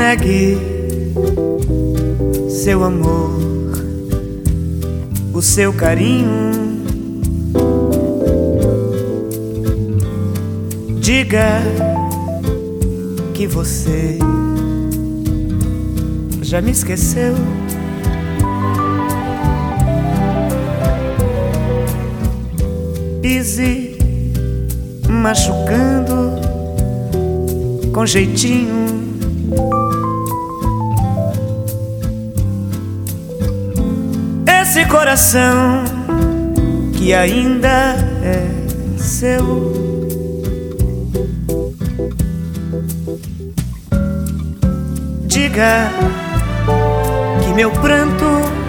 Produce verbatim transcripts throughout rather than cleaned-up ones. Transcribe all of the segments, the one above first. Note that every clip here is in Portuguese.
negue seu amor, o seu carinho. Diga que você já me esqueceu. Pise machucando com jeitinho. Esse coração que ainda é seu. Diga que meu pranto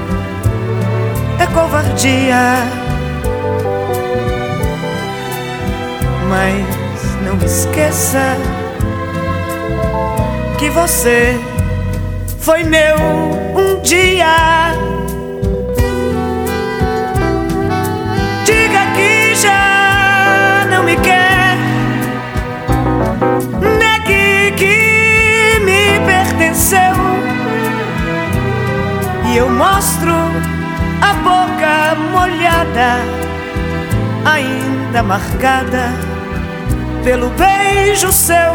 é covardia, mas não esqueça que você foi meu um dia. Diga que já não me quer, negue que me pertenceu, e eu mostro a boca molhada, ainda marcada pelo beijo seu.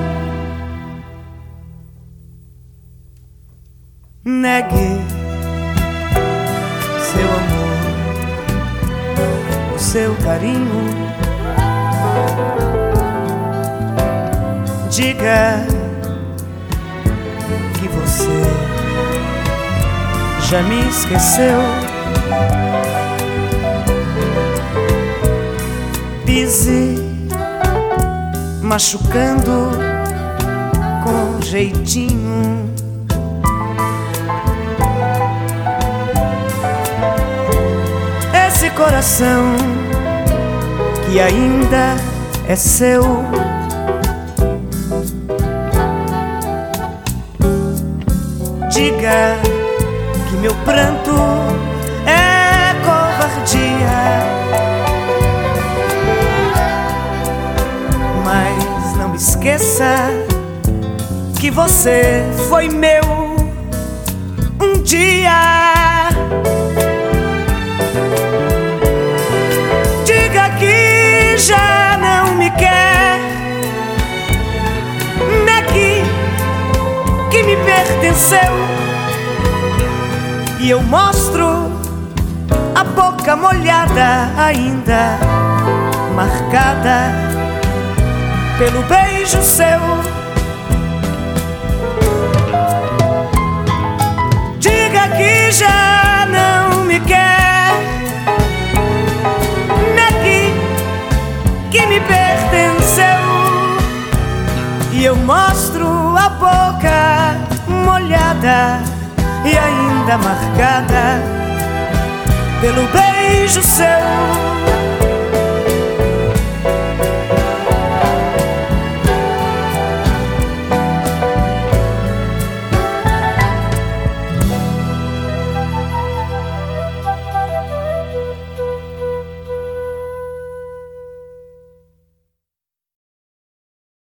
Negue seu amor, o seu carinho. Diga que você já me esqueceu. Pise machucando com jeitinho. Esse coração que ainda é seu. Diga que meu pranto é covardia, mas não me esqueça que você foi meu um dia. Diga que já não me quer, negue que me pertenceu, e eu mostro a boca molhada, ainda marcada pelo beijo seu. Diga que já não me quer, negue que me pertenceu, e eu mostro a boca molhada e ainda marcada pelo beijo seu.